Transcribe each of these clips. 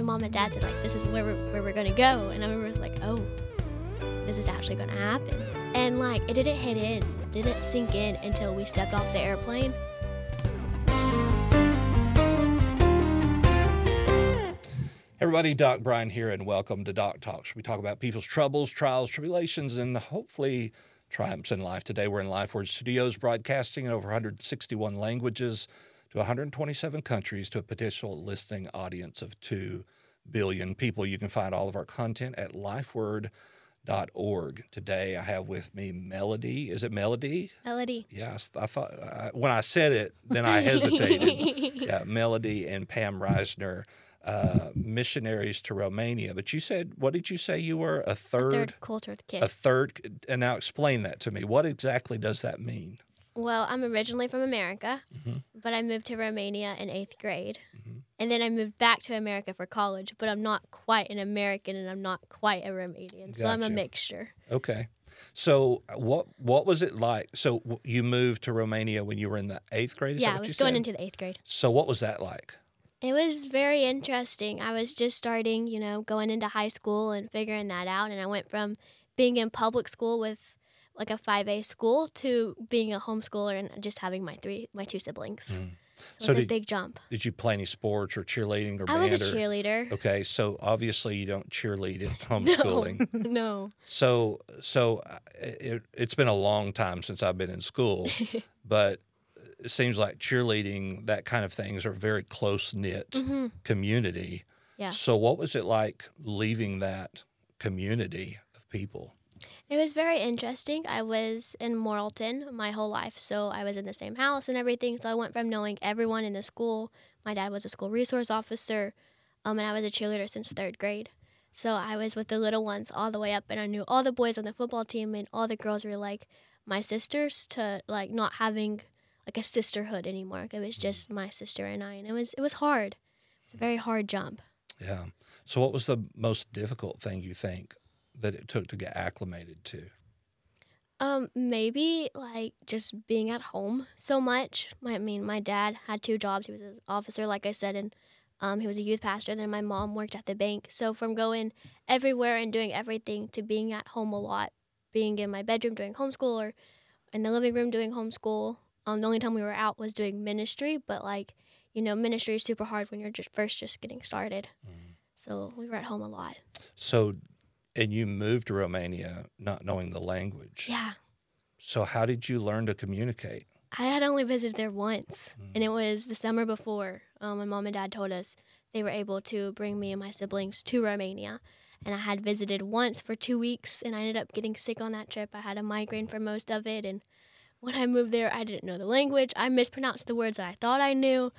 my mom and dad said, like, this is where we're going to go. And I remember it was like, oh, this is actually going to happen. And, like, it didn't sink in until we stepped off the airplane. Everybody, Doc Brian here, and welcome to Doc Talks. We talk about people's troubles, trials, tribulations, and hopefully triumphs in life. Today we're in LifeWord Studios, broadcasting in over 161 languages to 127 countries to a potential listening audience of 2 billion people. You can find all of our content at lifeword.org. Today I have with me Melody. Is it Melody? Melody. Yes. I thought when I said it, then I hesitated. Yeah, Melody and Pam Reisner. Missionaries to Romania. But you said, what did you say you were? A third cultured kid. A third. And now explain that to me. What exactly does that mean? Well, I'm originally from America, but I moved to Romania in 8th grade. And then I moved back to America for college, but I'm not quite an American and I'm not quite a Romanian. So I'm a mixture. Okay. So what was it like? So you moved to Romania when you were in the 8th grade? Is yeah, that what I was you going said? into the 8th grade. So what was that like? It was very interesting. I was just starting, going into high school and figuring that out. And I went from being in public school with like a 5A school to being a homeschooler and just having my 2 siblings. So it was a big jump. Did you play any sports or cheerleading or I band? was a cheerleader. Okay, so obviously you don't cheerlead in homeschooling. No. So it's been a long time since I've been in school, but it seems like cheerleading, that kind of things, are very close-knit community. Yeah. So what was it like leaving that community of people? It was very interesting. I was in Morrilton my whole life, so I was in the same house and everything. So I went from knowing everyone in the school. My dad was a school resource officer, and I was a cheerleader since 3rd grade. So I was with the little ones all the way up, and I knew all the boys on the football team, and all the girls were like my sisters, to like not having like a sisterhood anymore. It was just my sister and I, and it was hard. It's a very hard jump. Yeah. So what was the most difficult thing you think that it took to get acclimated to? Maybe like just being at home so much. My dad had 2 jobs. He was an officer, like I said, and he was a youth pastor. Then my mom worked at the bank. So from going everywhere and doing everything to being at home a lot, being in my bedroom doing homeschool or in the living room doing homeschool. The only time we were out was doing ministry, but ministry is super hard when you're just getting started. So we were at home a lot. So, and you moved to Romania not knowing the language. Yeah. So how did you learn to communicate? I had only visited there once, and it was the summer before. My mom and dad told us they were able to bring me and my siblings to Romania. And I had visited once for 2 weeks, and I ended up getting sick on that trip. I had a migraine for most of it, and when I moved there, I didn't know the language. I mispronounced the words that I thought I knew.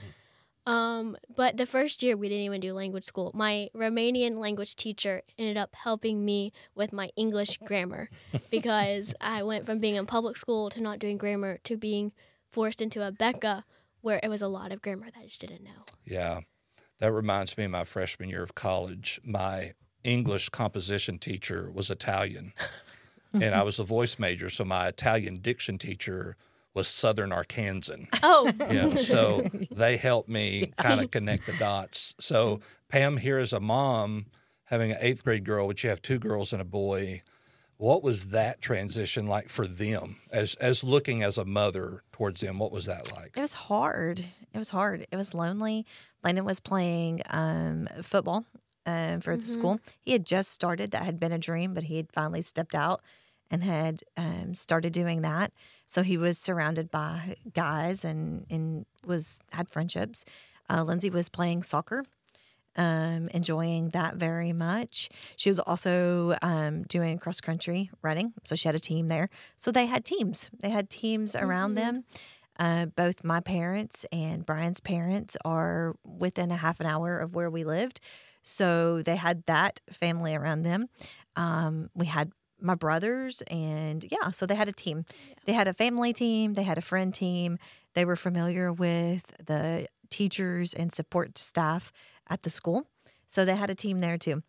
But the first year, we didn't even do language school. My Romanian language teacher ended up helping me with my English grammar because I went from being in public school to not doing grammar to being forced into a Becca where it was a lot of grammar that I just didn't know. Yeah. That reminds me of my freshman year of college. My English composition teacher was Italian. And I was a voice major, so my Italian diction teacher was Southern Arkansan. Oh. So they helped me kind of connect the dots. So Pam, here as a mom, having an 8th grade girl, which you have 2 girls and a boy, what was that transition like for them? As looking as a mother towards them, what was that like? It was hard. It was hard. It was lonely. Landon was playing football for the school. He had just started. That had been a dream, but he had finally stepped out and had started doing that. So he was surrounded by guys and had friendships. Lindsay was playing soccer, enjoying that very much. She was also doing cross-country running, so she had a team there. So they had teams. They had teams around them. Both my parents and Brian's parents are within a half an hour of where we lived. So they had that family around them. We had my brothers, and so they had a team. Yeah. They had a family team. They had a friend team. They were familiar with the teachers and support staff at the school. So they had a team there too.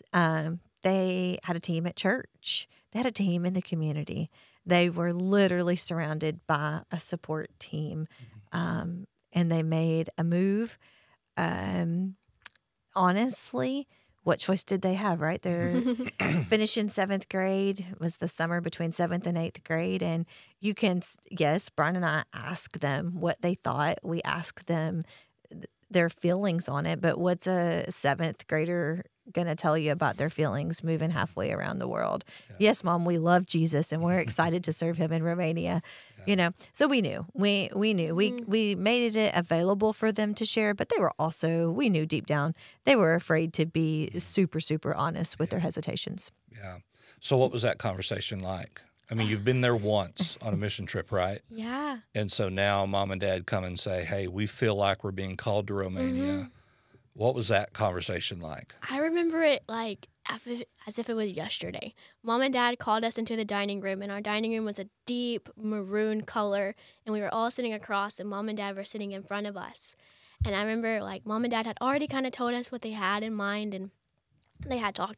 They had a team at church. They had a team in the community. They were literally surrounded by a support team. And they made a move honestly, what choice did they have, right? They're finishing 7th grade. It was the summer between 7th and 8th grade. And you can, yes, Brian and I asked them what they thought. We asked them their feelings on it. But what's a 7th grader going to tell you about their feelings moving halfway around the world? Yeah. Yes, Mom, we love Jesus and we're excited to serve him in Romania. Yeah. You know, so we knew. We knew. We made it available for them to share, but they were also, we knew deep down, they were afraid to be super, super honest with their hesitations. Yeah. So what was that conversation like? I mean, you've been there once on a mission trip, right? Yeah. And so now Mom and Dad come and say, hey, we feel like we're being called to Romania. What was that conversation like? I remember it like as if it was yesterday. Mom and Dad called us into the dining room, and our dining room was a deep maroon color, and we were all sitting across, and Mom and Dad were sitting in front of us. And I remember like Mom and Dad had already kind of told us what they had in mind, and they had talked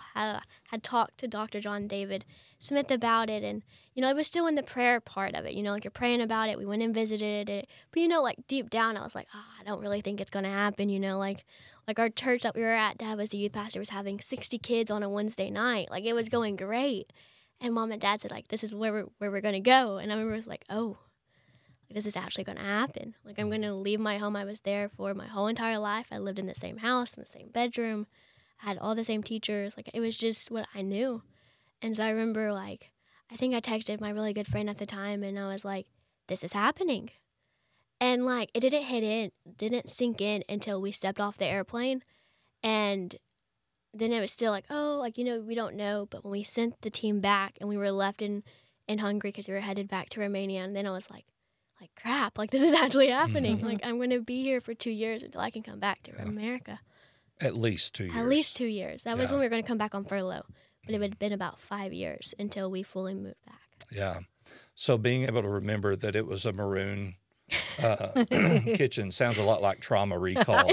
to Dr. John David Smith about it, and you know, it was still in the prayer part of it. You know, like you're praying about it. We went and visited it, but you know, like deep down, I was like, I don't really think it's gonna happen. You know, like our church that we were at, Dad was the youth pastor, was having 60 kids on a Wednesday night. Like it was going great, and Mom and Dad said like, this is where we're gonna go, and I remember it was like, oh, this is actually gonna happen. Like I'm gonna leave my home. I was there for my whole entire life. I lived in the same house, in the same bedroom. I had all the same teachers. Like, it was just what I knew. And so I remember, like, I think I texted my really good friend at the time, and I was like, this is happening. And, like, it didn't sink in until we stepped off the airplane. And then it was still like, oh, like, you know, we don't know. But when we sent the team back and we were left in Hungary because we were headed back to Romania, and then I was like, crap, like, this is actually happening. Like, I'm going to be here for 2 years until I can come back to America. At least 2 years. At least 2 years. That was when we were going to come back on furlough. But it had been about 5 years until we fully moved back. Yeah. So being able to remember that it was a maroon kitchen sounds a lot like trauma recall.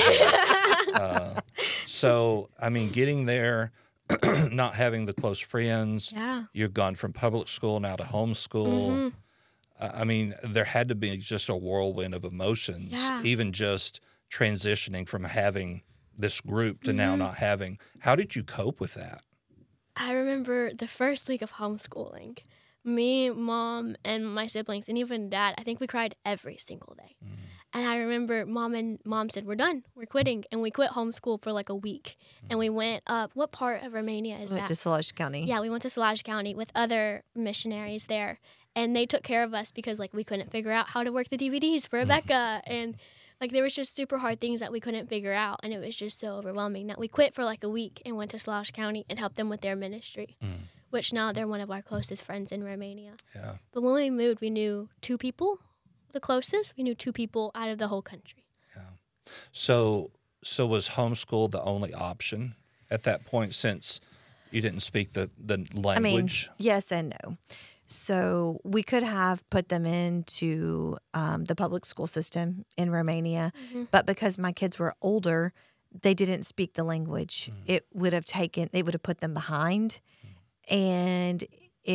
So, I mean, getting there, not having the close friends. Yeah. You've gone from public school now to homeschool. I mean, there had to be just a whirlwind of emotions, even just transitioning from having this group to now not having. How did you cope with that? I remember the first week of homeschooling, me, Mom, and my siblings, and even Dad, I think we cried every single day. And I remember Mom said, we're done, we're quitting. And we quit homeschool for like a week. And we went up, what part of Romania is that? Went to Sălaj County. Yeah, we went to Sălaj County with other missionaries there. And they took care of us because like we couldn't figure out how to work the DVDs for Rebecca. And like there was just super hard things that we couldn't figure out, and it was just so overwhelming that we quit for like a week and went to Sălaj County and helped them with their ministry, which now they're one of our closest friends in Romania. Yeah. But when we moved, we knew 2 people, the closest. We knew 2 people out of the whole country. Yeah. So was homeschool the only option at that point since you didn't speak the language? I mean, yes and no. So we could have put them into the public school system in Romania, but because my kids were older, they didn't speak the language. It would have put them behind, and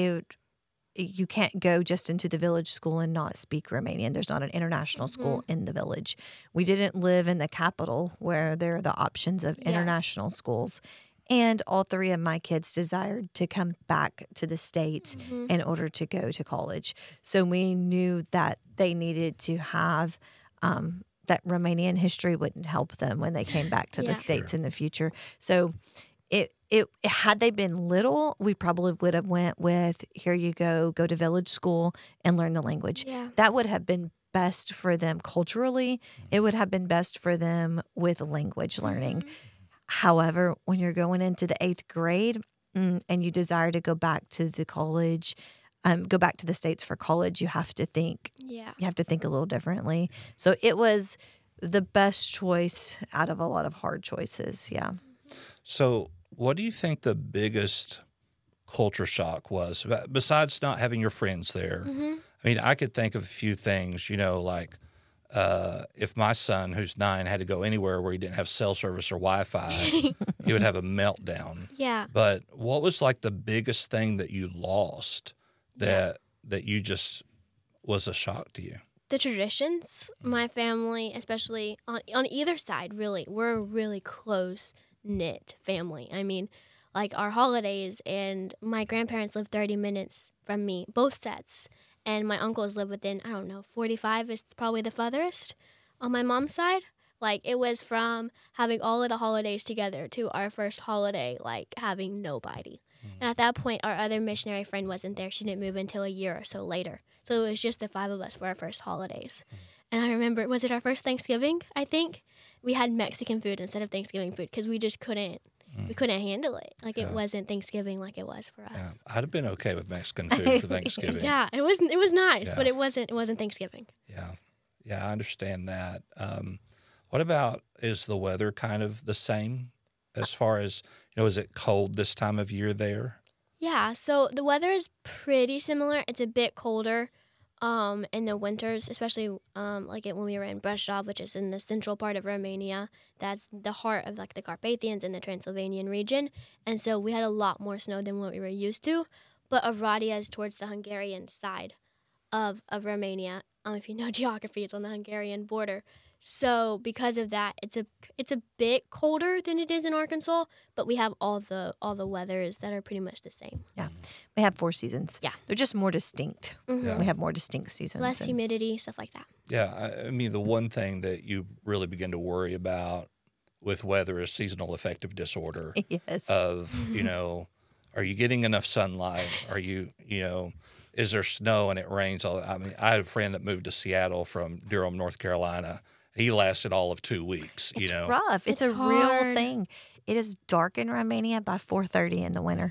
you can't go just into the village school and not speak Romanian. There's not an international school in the village. We didn't live in the capital where there are the options of international schools. And all 3 of my kids desired to come back to the States in order to go to college. So we knew that they needed to have that Romanian history wouldn't help them when they came back to the States in the future. So it had they been little, we probably would have went with, here you go to village school and learn the language. Yeah. That would have been best for them culturally. It would have been best for them with language learning. However, when you're going into the 8th grade and you desire to go back to the college, go back to the States for college, you have to think. Yeah. You have to think a little differently. So it was the best choice out of a lot of hard choices. Yeah. So what do you think the biggest culture shock was, besides not having your friends there? I mean, I could think of a few things, you know, like if my son, who's 9, had to go anywhere where he didn't have cell service or Wi-Fi, he would have a meltdown. Yeah. But what was like the biggest thing that you lost that you just was a shock to you? the traditions. My family, especially on either side, really, we're a really close-knit family. I mean, like our holidays, and my grandparents live 30 minutes from me, both sets. And my uncles live within, I don't know, 45 is probably the furthest on my mom's side. Like, it was from having all of the holidays together to our first holiday, like, having nobody. And at that point, our other missionary friend wasn't there. She didn't move until a year or so later. So it was just the 5 of us for our first holidays. And I remember, was it our first Thanksgiving, I think? We had Mexican food instead of Thanksgiving food because we just couldn't. We couldn't handle it. Like, it wasn't Thanksgiving like it was for us. Yeah, I'd have been okay with Mexican food for Thanksgiving. Yeah, it was nice, but it wasn't Thanksgiving. Yeah, I understand that. What about, is the weather kind of the same as far as, is it cold this time of year there? Yeah, so the weather is pretty similar. It's a bit colder in the winters, especially when we were in Brasov, which is in the central part of Romania. That's the heart of like the Carpathians and the Transylvanian region. And so we had a lot more snow than what we were used to. But Oradea is towards the Hungarian side of Romania. If you know geography, it's on the Hungarian border. So because of that, it's a bit colder than it is in Arkansas, but we have all the weathers that are pretty much the same. Yeah, we have 4 seasons. Yeah, they're just more distinct. Yeah. We have more distinct seasons. Less humidity, stuff like that. Yeah, I mean, the one thing that you really begin to worry about with weather is seasonal affective disorder. Yes. Of, are you getting enough sunlight? Are you, is there snow and it rains? I mean, I had a friend that moved to Seattle from Durham, North Carolina. He lasted all of 2 weeks, It's rough. It's a hard. real thing. It is dark in Romania by 4:30 in the winter.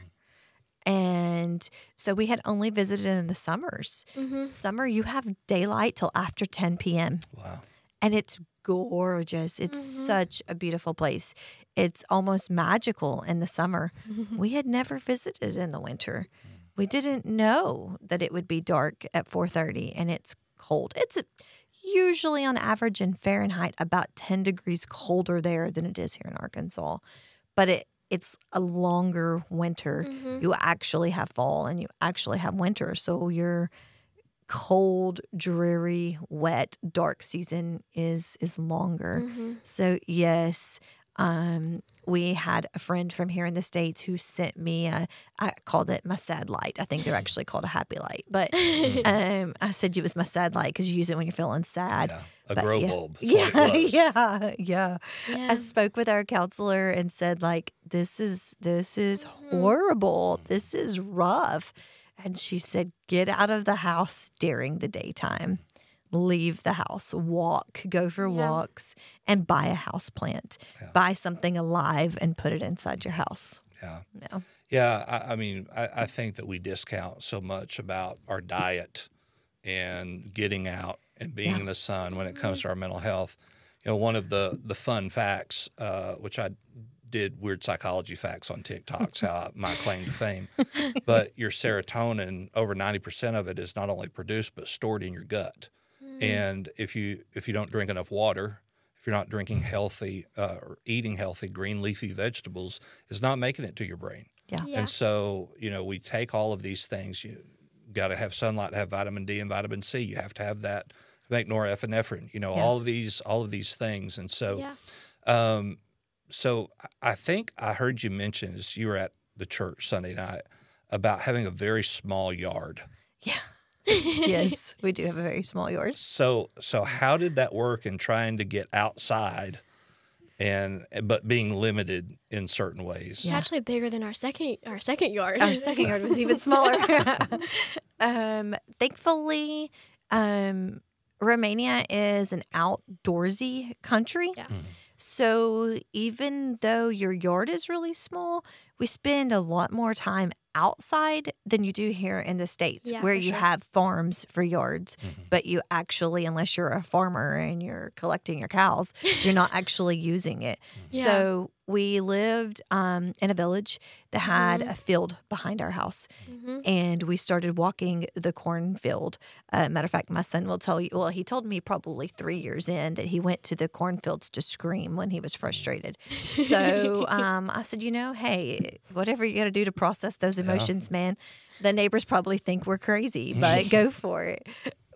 And so we had only visited in the summers. Summer, you have daylight till after 10 p.m. Wow. And it's gorgeous. It's such a beautiful place. It's almost magical in the summer. We had never visited in the winter. We didn't know that it would be dark at 4:30 and it's cold. It's usually on average in Fahrenheit about 10 degrees colder there than it is here in Arkansas. But it's a longer winter. You actually have fall and you actually have winter. So your cold, dreary, wet, dark season is longer. So yes, we had a friend from here in the States who sent me I called it my sad light. I think they're actually called a happy light. But I said it was my sad light because you use it when you're feeling sad. Yeah, grow bulb. Yeah. I spoke with our counselor and said, like, this is horrible. This is rough. And she said, get out of the house during the daytime. Leave the house, walk, go for walks, and buy a house plant. Buy something alive and put it inside your house. Yeah. I mean, I think that we discount so much about our diet and getting out and being in the sun when it comes to our mental health. One of the fun facts, which I did weird psychology facts on TikTok's how my claim to fame, but your serotonin, over 90% of it is not only produced but stored in your gut. And if you don't drink enough water, if you're not drinking healthy or eating healthy green leafy vegetables, it's not making it to your brain. Yeah. And so, we take all of these things. You got to have sunlight to have vitamin D and vitamin C. You have to have that to make norepinephrine, all of these things. And so, so I think I heard you mention as you were at the church Sunday night about having a very small yard. Yeah. Yes, we do have a very small yard. So how did that work in trying to get outside but being limited in certain ways? It's actually bigger than our second yard. Our second yard was even smaller. Thankfully, Romania is an outdoorsy country. Yeah. So even though your yard is really small, we spend a lot more time outside than you do here in the States, where you have farms for yards, but you actually, unless you're a farmer and you're collecting your cows, you're not actually using it. So we lived in a village that had a field behind our house, and we started walking the cornfield. Matter of fact, my son will tell you, well, he told me probably 3 years in that he went to the cornfields to scream when he was frustrated. So I said, hey, whatever you got to do to process those emotions, man. The neighbors probably think we're crazy, but go for it.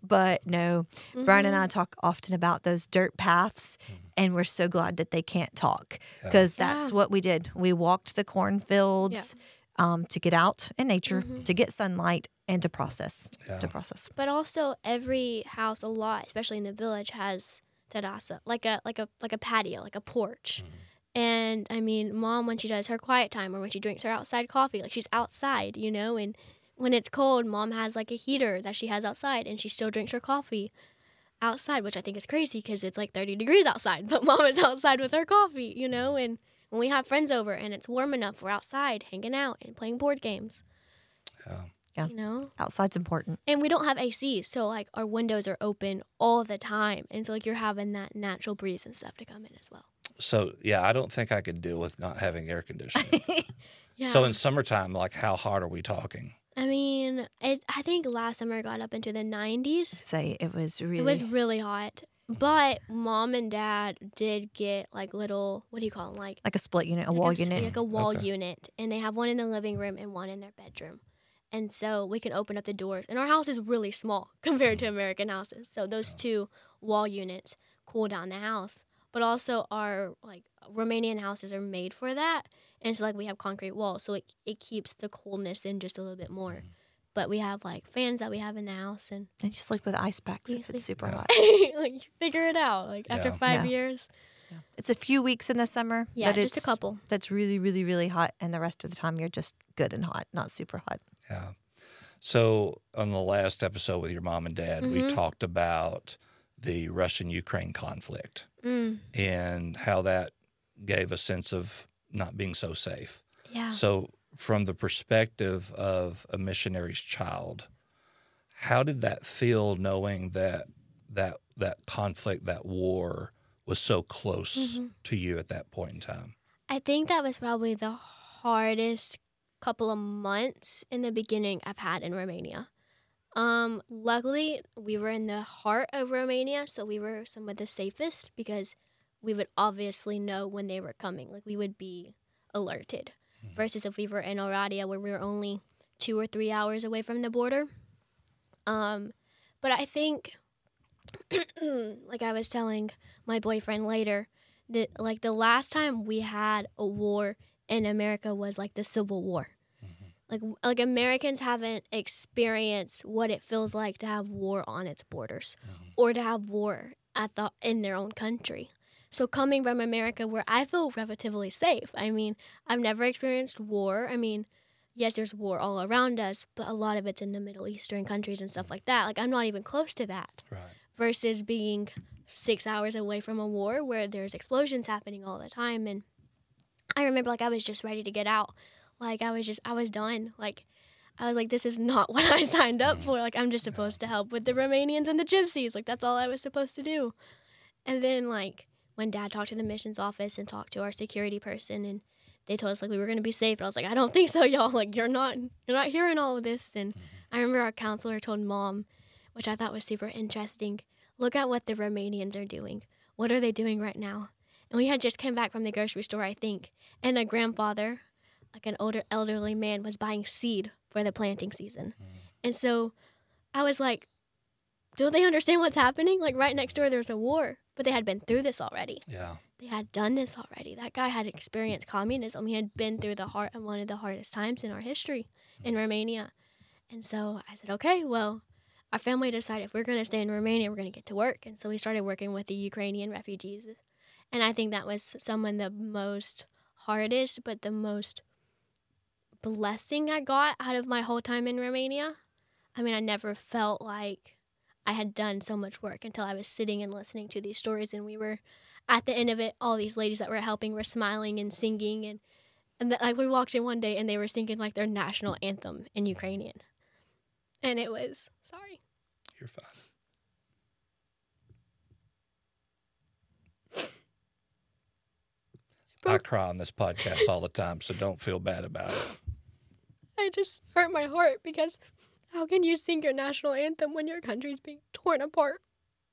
But no, Brian and I talk often about those dirt paths, and we're so glad that they can't talk because that's what we did. We walked the cornfields to get out in nature, to get sunlight, and to process. But also, every house, a lot, especially in the village, has terraza, like a patio, like a porch. And I mean, Mom, when she does her quiet time or when she drinks her outside coffee, like she's outside, you know, and when it's cold, Mom has like a heater that she has outside and she still drinks her coffee outside, which I think is crazy because it's like 30 degrees outside, but Mom is outside with her coffee, you know, and when we have friends over and it's warm enough, we're outside hanging out and playing board games. Yeah. You know? Outside's important. And we don't have AC, so like our windows are open all the time. And so like you're having that natural breeze and stuff to come in as well. So, yeah, I don't think I could deal with not having air conditioning. So in summertime, like how hot are we talking? I mean, I think last summer it got up into the 90s. Say it was really hot. But Mom and Dad did get like little, what do you call them? Like a split unit, a wall unit. Like a wall unit. And they have one in the living room and one in their bedroom. And so we can open up the doors. And our house is really small compared to American houses. So those two wall units cool down the house. But also our like Romanian houses are made for that. And so like we have concrete walls. So it keeps the coldness in just a little bit more. But we have like fans that we have in the house. And you sleep with ice packs if it's super hot. Like you figure it out. Like after 5 years. Yeah. It's a few weeks in the summer. Yeah, just a couple. That's really, really, really hot. And the rest of the time you're just good and hot, not super hot. Yeah. So on the last episode with your mom and dad, we talked about the Russian-Ukraine conflict and how that gave a sense of not being so safe. Yeah. So from the perspective of a missionary's child, how did that feel knowing that conflict, that war was so close to you at that point in time? I think that was probably the hardest couple of months in the beginning I've had in Romania. Luckily, we were in the heart of Romania, so we were some of the safest because we would obviously know when they were coming. Like, we would be alerted. Versus if we were in Oradea, where we were only 2 or 3 hours away from the border. But I think, like I was telling my boyfriend later, that like the last time we had a war in America was like the Civil War. Like Americans haven't experienced what it feels like to have war on its borders or to have war in their own country. So coming from America where I feel relatively safe, I mean, I've never experienced war. I mean, yes, there's war all around us, but a lot of it's in the Middle Eastern countries and stuff like that. Like, I'm not even close to that. Right. Versus being 6 hours away from a war where there's explosions happening all the time. And I remember, like, I was just ready to get out. Like, I was done. Like, I was like, this is not what I signed up for. Like, I'm just supposed to help with the Romanians and the Gypsies. Like, that's all I was supposed to do. And then, like, when Dad talked to the missions office and talked to our security person, and they told us, like, we were going to be safe. And I was like, I don't think so, y'all. Like, you're not hearing all of this. And I remember our counselor told Mom, which I thought was super interesting, look at what the Romanians are doing. What are they doing right now? And we had just come back from the grocery store, I think, and a grandfather, like an older elderly man, was buying seed for the planting season. And so I was like, don't they understand what's happening? Like, right next door there's a war, but they had been through this already. Yeah. They had done this already. That guy had experienced communism. He had been through the heart of one of the hardest times in our history in Romania. And so I said, okay, well, our family decided if we're going to stay in Romania, we're going to get to work. And so we started working with the Ukrainian refugees. And I think that was some of the most hardest, but the most blessing I got out of my whole time in Romania. I mean, I never felt like I had done so much work until I was sitting and listening to these stories, and we were at the end of it, all these ladies that were helping were smiling and singing, and like we walked in one day and they were singing like their national anthem in Ukrainian, and it was You're fine. I cry on this podcast all the time, so don't feel bad about it. I just hurt my heart because how can you sing your national anthem when your country's being torn apart?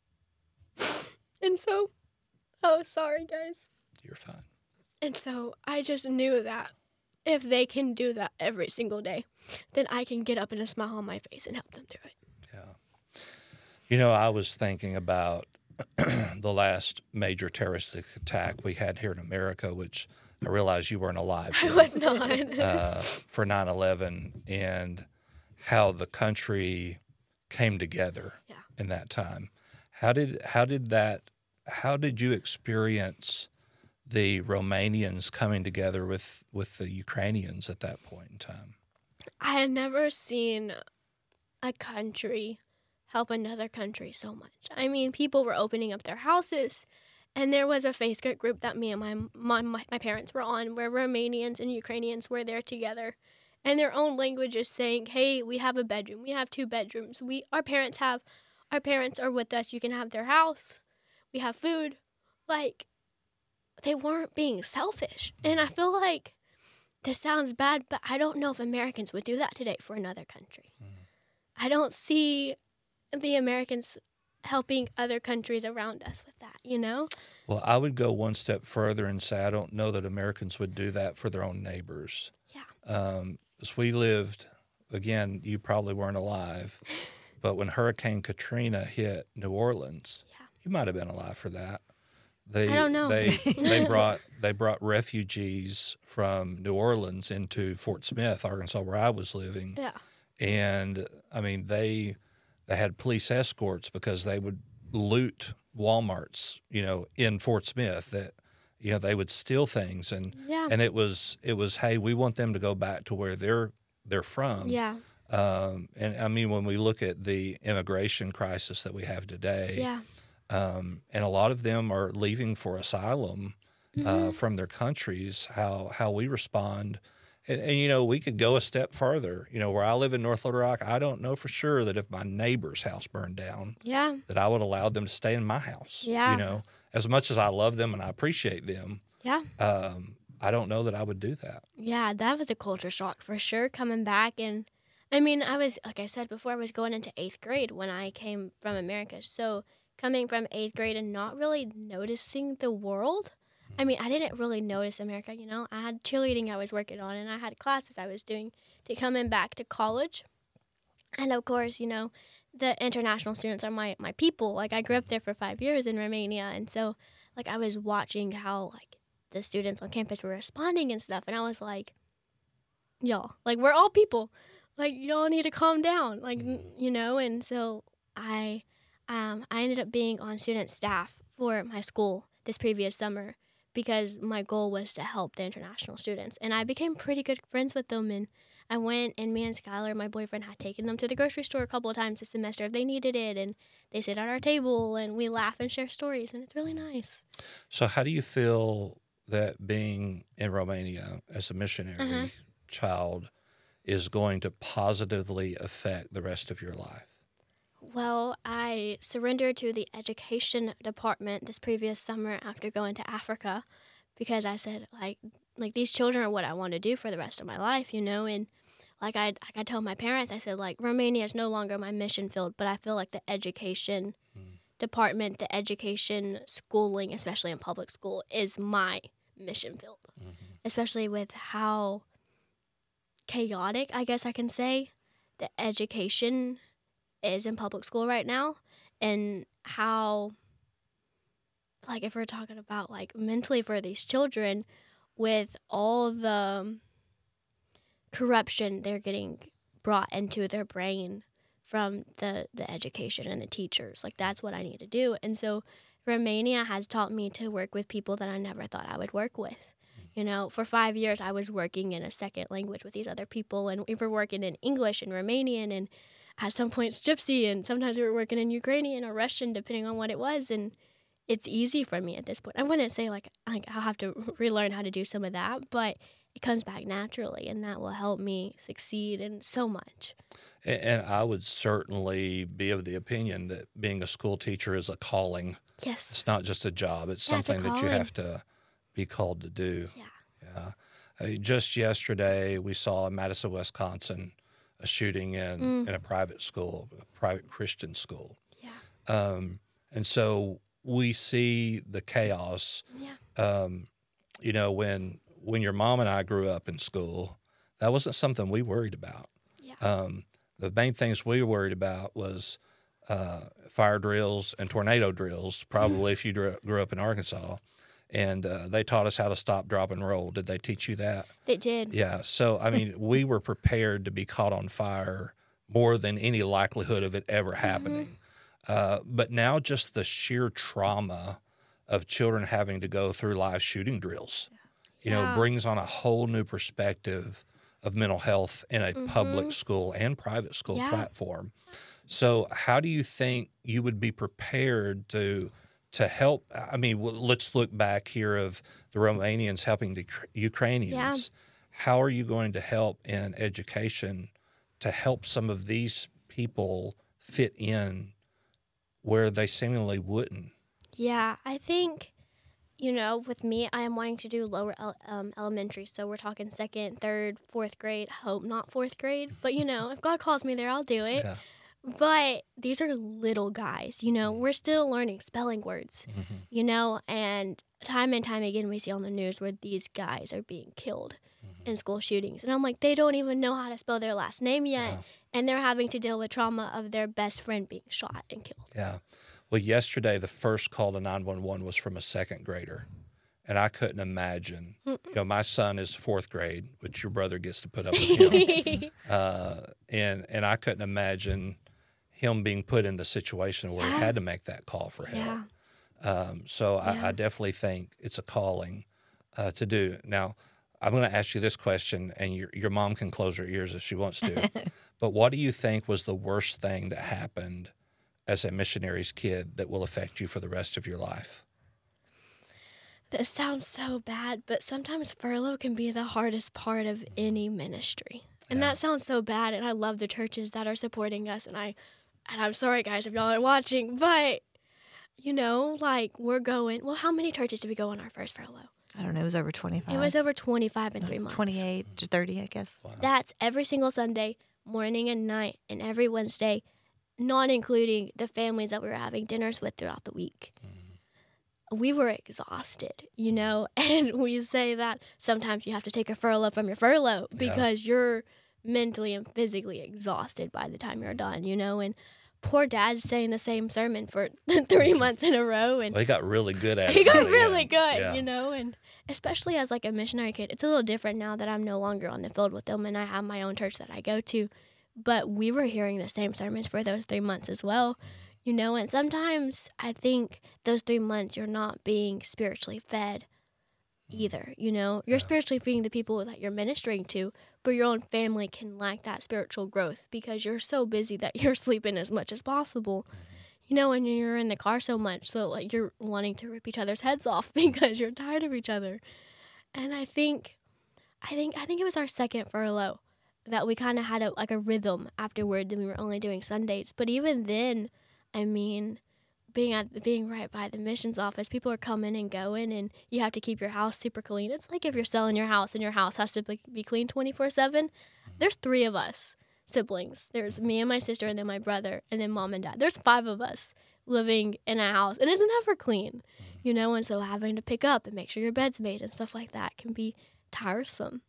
And so, sorry, guys. You're fine. And so I just knew that if they can do that every single day, then I can get up and a smile on my face and help them through it. Yeah. You know, I was thinking about the last major terroristic attack we had here in America, which I realize you weren't alive I for, was not. for 9/11, and how the country came together Yeah. in that time. How did you experience the Romanians coming together with the Ukrainians at that point in time? I had never seen a country help another country so much. I mean, people were opening up their houses, and there was a Facebook group that me and my parents were on where Romanians and Ukrainians were there together in their own languages saying, hey, we have a bedroom. We have 2 bedrooms. Our parents are with us. You can have their house. We have food. Like, they weren't being selfish. And I feel like this sounds bad, but I don't know if Americans would do that today for another country. I don't see the Americans helping other countries around us with that, you know? Well, I would go one step further and say I don't know that Americans would do that for their own neighbors. Yeah. As we lived, again, you probably weren't alive, but when Hurricane Katrina hit New Orleans, you might have been alive for that. I don't know. They brought refugees from New Orleans into Fort Smith, Arkansas, where I was living. Yeah. And I mean, they had police escorts because they would loot Walmarts, you know, in Fort Smith. That, you know, they would steal things, and it was hey, we want them to go back to where they're from. Yeah. And I mean, when we look at the immigration crisis that we have today, and a lot of them are leaving for asylum from their countries, how we respond. And, you know, we could go a step further. You know, where I live in North Little Rock, I don't know for sure that if my neighbor's house burned down, that I would allow them to stay in my house. Yeah. You know, as much as I love them and I appreciate them, I don't know that I would do that. Yeah, that was a culture shock for sure coming back. And I mean, like I said before, I was going into 8th grade when I came from America. So coming from 8th grade and not really noticing the world. I mean, I didn't really notice America, you know. I had cheerleading I was working on, and I had classes I was doing to coming back to college. And, of course, you know, the international students are my people. Like, I grew up there for 5 years in Romania, and so, like, I was watching how, like, the students on campus were responding and stuff, and I was like, y'all, like, we're all people. Like, y'all need to calm down, like, you know. And so I ended up being on student staff for my school this previous summer, because my goal was to help the international students. And I became pretty good friends with them. And I went, and me and Skylar, my boyfriend, had taken them to the grocery store a couple of times this semester if they needed it. And they sit at our table, and we laugh and share stories. And it's really nice. So how do you feel that being in Romania as a missionary child is going to positively affect the rest of your life? Well, I surrendered to the education department this previous summer after going to Africa, because I said, like these children are what I want to do for the rest of my life, you know. And like I told my parents, I said, like, Romania is no longer my mission field, but I feel like the education department, the education schooling, especially in public school, is my mission field, especially with how chaotic, I guess I can say, the education is in public school right now, and how, like, if we're talking about, like, mentally for these children, with all the corruption they're getting brought into their brain from the education and the teachers, like, that's what I need to do. And so Romania has taught me to work with people that I never thought I would work with. You know, for 5 years I was working in a second language with these other people, and we were working in English and Romanian, and at some points Gypsy, and sometimes we were working in Ukrainian or Russian, depending on what it was. And it's easy for me at this point. I wouldn't say like I'll have to relearn how to do some of that, but it comes back naturally, and that will help me succeed in so much. And I would certainly be of the opinion that being a school teacher is a calling. Yes. It's not just a job. It's something that you have to be called to do. Yeah. Just yesterday, we saw in Madison, Wisconsin, a shooting in a private school, a private Christian school. Yeah. And so we see the chaos. Yeah. You know, when your mom and I grew up in school, that wasn't something we worried about. Yeah. The main things we worried about was fire drills and tornado drills, probably if you grew up in Arkansas. And they taught us how to stop, drop, and roll. Did they teach you that? They did. Yeah. So, I mean, we were prepared to be caught on fire more than any likelihood of it ever happening. But now just the sheer trauma of children having to go through live shooting drills, you know, brings on a whole new perspective of mental health in a public school and private school platform. So how do you think you would be prepared to help? I mean, let's look back here of the Romanians helping the Ukrainians. Yeah. How are you going to help in education to help some of these people fit in where they seemingly wouldn't? Yeah, I think, you know, with me, I am wanting to do lower elementary. So we're talking 2nd, 3rd, 4th grade. Hope not 4th grade. But, you know, if God calls me there, I'll do it. Yeah. But these are little guys, you know. We're still learning spelling words, you know. And time again, we see on the news where these guys are being killed in school shootings. And I'm like, they don't even know how to spell their last name yet. Yeah. And they're having to deal with trauma of their best friend being shot and killed. Yeah. Well, yesterday, the first call to 911 was from a 2nd grader. And I couldn't imagine. You know, my son is 4th grade, which your brother gets to put up with him. And I couldn't imagine him being put in the situation where he had to make that call for help. So I definitely think it's a calling to do. Now, I'm going to ask you this question, and your mom can close her ears if she wants to. But what do you think was the worst thing that happened as a missionary's kid that will affect you for the rest of your life? This sounds so bad, but sometimes furlough can be the hardest part of any ministry. And that sounds so bad, and I love the churches that are supporting us, and I'm sorry, guys, if y'all are watching, but, you know, like, we're going, well, how many churches did we go on our first furlough? I don't know. It was over 25. It was over 25 in 3 months. 28 to 30, I guess. Wow. That's every single Sunday, morning and night, and every Wednesday, not including the families that we were having dinners with throughout the week. We were exhausted, you know, and we say that sometimes you have to take a furlough from your furlough because you're mentally and physically exhausted by the time you're done, you know, and poor dad's saying the same sermon for 3 months in a row. And Well, he got really good at it. he got by the really end. good, Yeah. you know, and especially as like a missionary kid, it's a little different now that I'm no longer on the field with them and I have my own church that I go to. But we were hearing the same sermons for those 3 months as well, you know, and sometimes I think those 3 months you're not being spiritually fed either, you know. You're spiritually feeding the people that you're ministering to, but your own family can lack that spiritual growth because you're so busy that you're sleeping as much as possible. You know, and you're in the car so much, so like you're wanting to rip each other's heads off because you're tired of each other. And I think it was our second furlough that we kind of had a rhythm afterwards, and we were only doing Sundays. But even then, I mean, being right by the missions office, people are coming and going, and you have to keep your house super clean. It's like if you're selling your house and your house has to be clean 24/7. There's 3 of us. Siblings. There's me and my sister and then my brother and then mom and dad. There's 5 of us living in a house and it's never clean, you know, and so having to pick up and make sure your bed's made and stuff like that can be tiresome.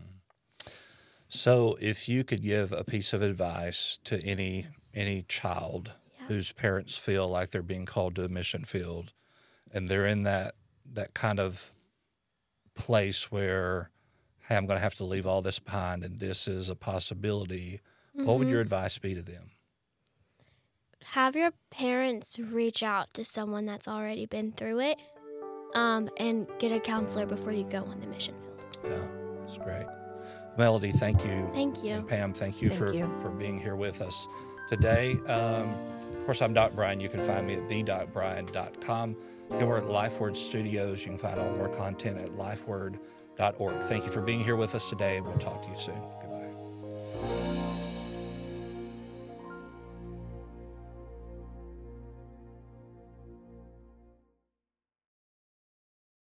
So if you could give a piece of advice to any child whose parents feel like they're being called to a mission field and they're in that kind of place where, hey, I'm going to have to leave all this behind and this is a possibility, what would your advice be to them? Have your parents reach out to someone that's already been through it, and get a counselor before you go on the mission field. Yeah, that's great. Melody, thank you. Thank you. And Pam, thank you Thank you. for being here with us today. Of course, I'm Doc Bryan. You can find me at thedocbryan.com. And we're at LifeWord Studios. You can find all of our content at lifeword.org. Thank you for being here with us today, and we'll talk to you soon.